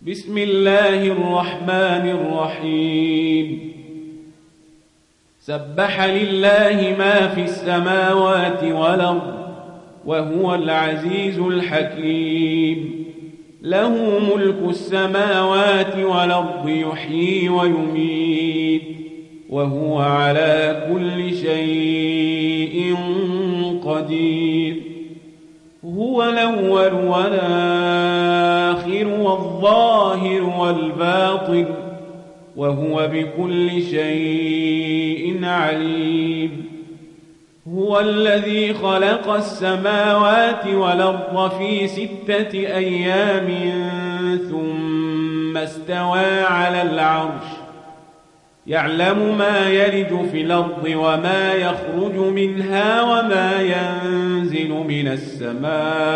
بسم الله الرحمن الرحيم سبح لله ما في السماوات والأرض وهو العزيز الحكيم له ملك السماوات والأرض يحيي ويميت وهو على كل شيء قدير هو الأول والآخر والظاهر والباطن وهو بكل شيء عليم هو الذي خلق السماوات والأرض في 6 أيام ثم استوى على العرش يعلم ما يلج في الأرض وما يخرج منها وما ينزل من السماء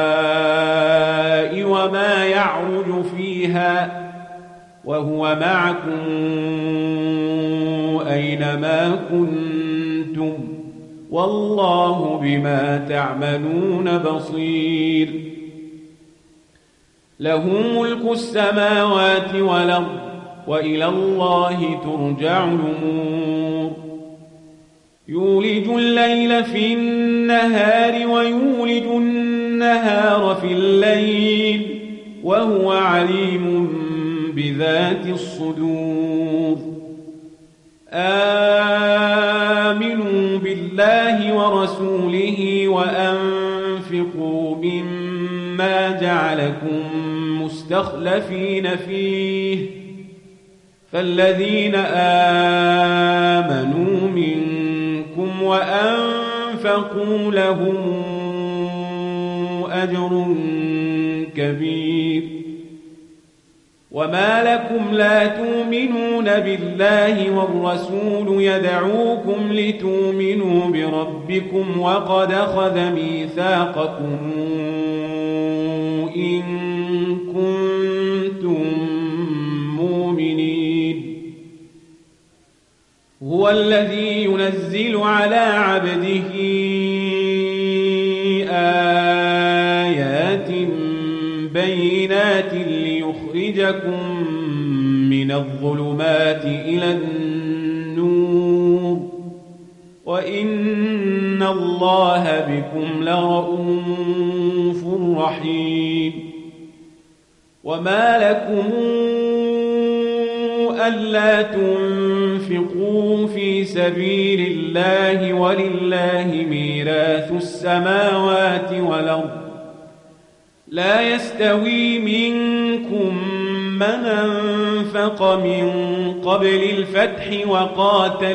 وما يعرج فيها وهو معكم أينما كنتم والله بما تعملون بصير له ملك السماوات والأرض وإلى الله ترجع الأمور يولج الليل في النهار ويولج النهار في الليل وهو عليم بذات الصدور آمنوا بالله ورسوله وأنفقوا مما جعلكم مستخلفين فيه فالذين آمنوا منكم وأنفقوا لهم أجر كبير وما لكم لا تؤمنون بالله والرسول يدعوكم لتؤمنوا بربكم وقد أخذ ميثاقكم إن كنتم مؤمنين هو الذي ينزل على عبده آيات بينات ليخرجكم من الظلمات إلى النور وإن الله بكم لرؤوف رحيم وما لكم ألا تنفقوا في سبيل الله ولله ميراث السماوات والأرض لا يستوي منكم من أنفق من قبل الفتح وقاتل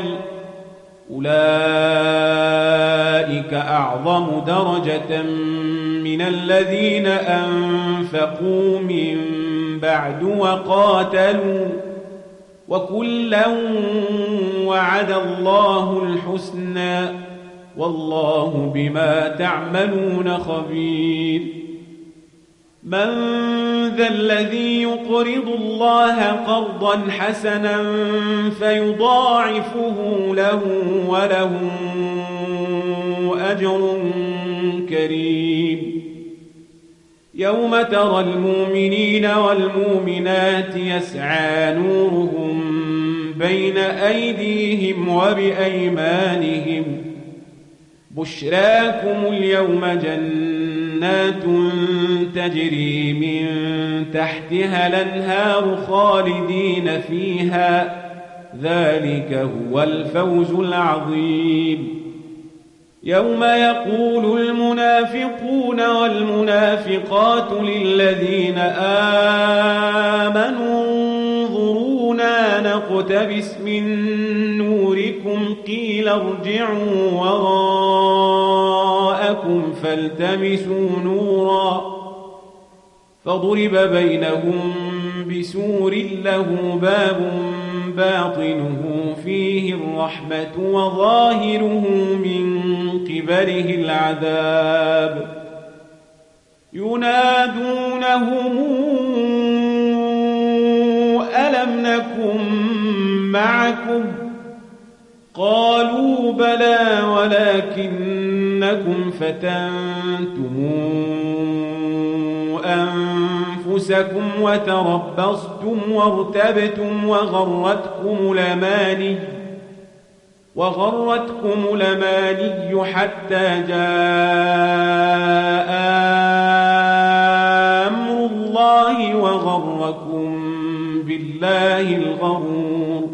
أولئك أعظم درجة من الذين أنفقوا من بعد وقاتلوا وكلا وعد الله الحسنى والله بما تعملون خبير من ذا الذي يقرض الله قرضا حسنا فيضاعفه له وله أجر كريم يوم ترى المؤمنين والمؤمنات يسعى نورهم بين أيديهم وبأيمانهم بشراكم اليوم جنات تجري من تحتها الأنهار خالدين فيها ذلك هو الفوز العظيم يوم يقول المنافقون والمنافقات للذين آمنوا انظرونا نقتبس من نوركم قيل ارجعوا وراءكم فالتمسوا نورا فضرب بينهم بسور له باب باطنه فيه الرحمة وظاهره من قبله العذاب ينادونهم ألم نكن معكم قالوا بلى ولكنكم فتنتم أنفسكم وتربصتم وارتبتم وغرتكم الأماني حتى جاء أمر الله وغركم بالله الغرور.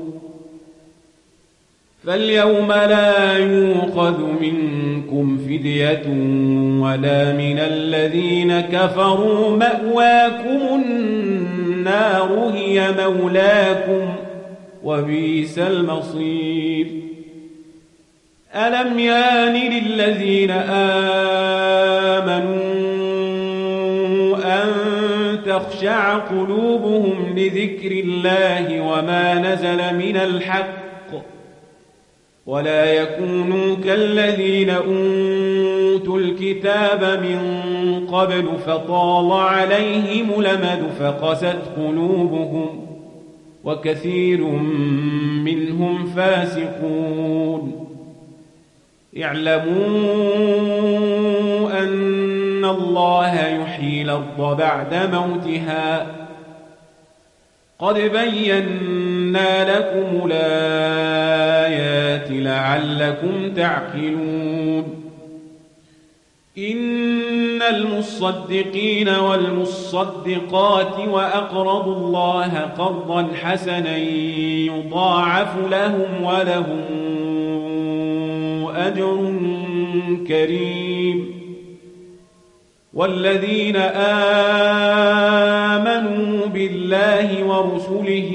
فاليوم لا يؤخذ منكم فدية ولا من الذين كفروا، مأواكم النار هي مولاكم وبئس المصير. ألم يان للذين آمنوا أن تخشع قلوبهم لذكر الله وما نزل من الحق ولا يكونوا كالذين أوتوا الكتاب من قبل فطال عليهم الأمد فقست قلوبهم وكثير منهم فاسقون. اعلموا أن الله يحيي الأرض بعد موتها قد بينا لكم الآيات لعلكم تعقلون. إن المصدقين والمصدقات وأقرضوا الله قرضا حسنا يضاعف لهم ولهم أجر كريم. والذين آمنوا بالله ورسله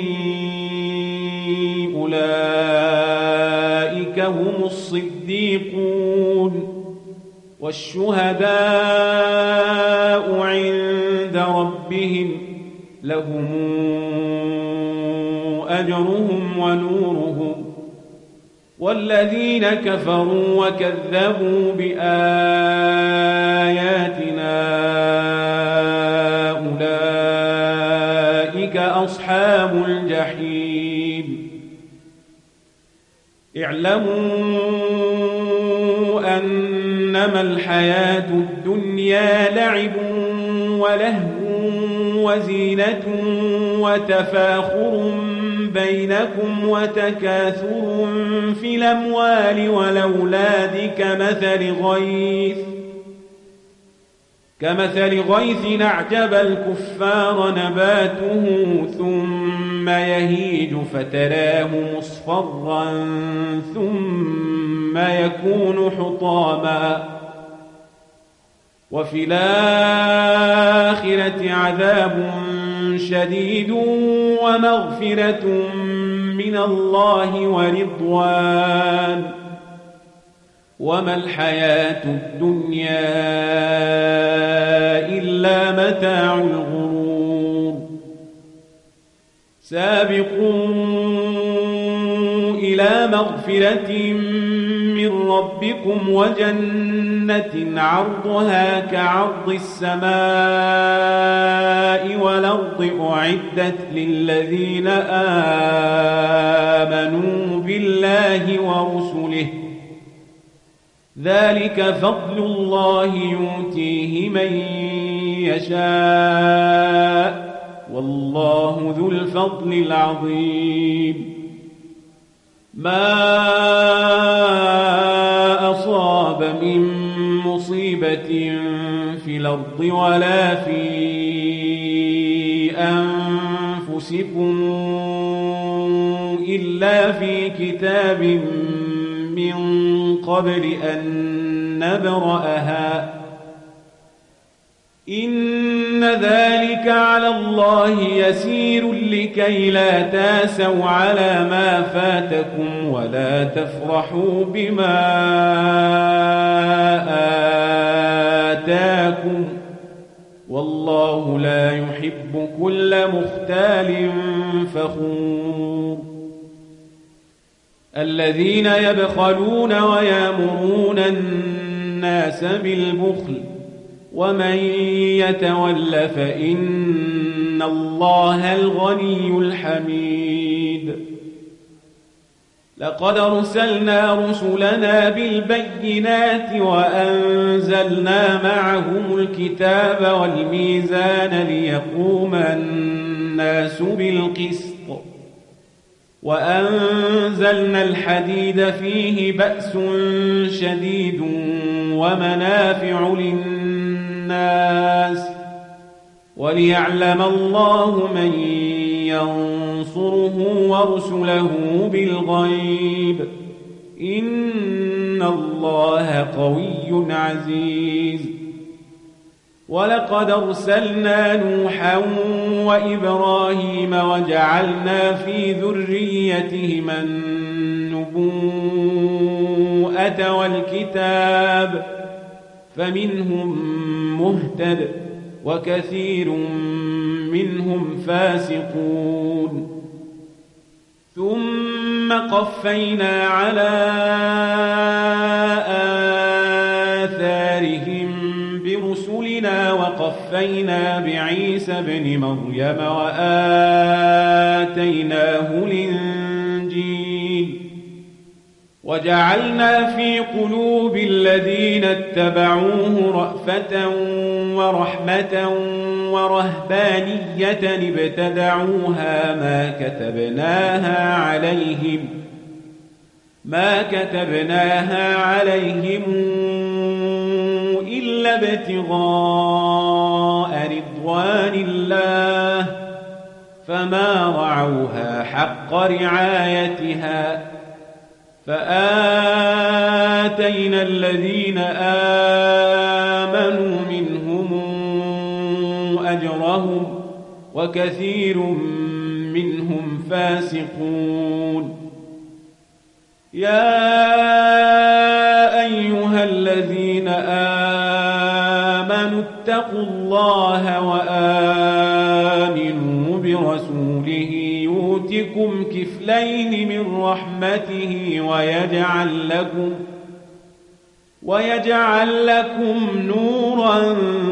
أولئك هم الصديقون والشهداء عند ربهم لهم أجرهم ونورهم. والذين كفروا وكذبوا بآياتنا أولئك أصحاب الجحيم. اعلموا أنما الحياة الدنيا لعب ولهو وزينة وتفاخر بينكم وتكاثر في الأموال والأولاد كمثل غيث أعجب الكفار نباته ثم يهيج فتراه مصفرا ثم يكون حطاما وفي الآخرة عذاب شديد ومغفرة من الله ورضوان وما الحياة الدنيا إلا متاع الغرور. سابقوا إلى مغفرة من ربكم وجنة عرضها كعرض السماء والأرض أعدت للذين آمنوا بالله ورسله ذلك فضل الله يؤتيه من يشاء والله ذو الفضل العظيم. ما أصاب من مصيبة في الأرض ولا في أنفسكم إلا في كتاب من قبل أن نبرأها إن ذلك على الله يسير لكي لا تاسوا على ما فاتكم ولا تفرحوا بما آتاكم والله لا يحب كل مختال فخور. الذين يبخلون ويأمرون الناس بالبخل ومن يتول فإن الله الغني الحميد. لقد أرسلنا رسلنا بالبينات وأنزلنا معهم الكتاب والميزان ليقوم الناس بالقسط وأنزلنا الحديد فيه بأس شديد ومنافع للناس وليعلم الله من ينصره ورسله بالغيب إن الله قوي عزيز ولقد أرسلنا نوحا وإبراهيم وجعلنا في ذريتهما النبوءة والكتاب فمنهم مهتد وكثير منهم فاسقون ثم قفينا على آثارهم برسلنا وقفينا بعيسى ابن مريم وآتيناه الإنجيل وجعلنا في قلوب الذين اتبعوه رأفة ورحمة ورهبانية ابتدعوها ما كتبناها عليهم إلا ابتغاء رضوان الله فما رعوها حق رعايتها فآتينا الذين آمنوا منهم أجرهم وكثير منهم فاسقون يا أيها الذين آمنوا اتقوا الله وآمنوا برسوله يؤتكم كفلين من رحمته ويجعل لكم نورا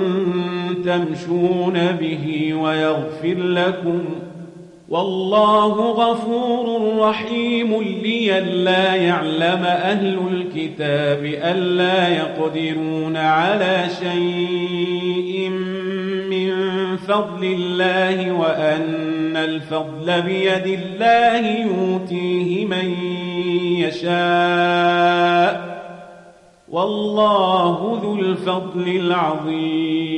تمشون به ويغفر لكم والله غفور رحيم لئلا يعلم أهل الكتاب ألا يقدرون على شيء من فضل الله وأن الفضل بيد الله يؤتيه من يشاء والله ذو الفضل العظيم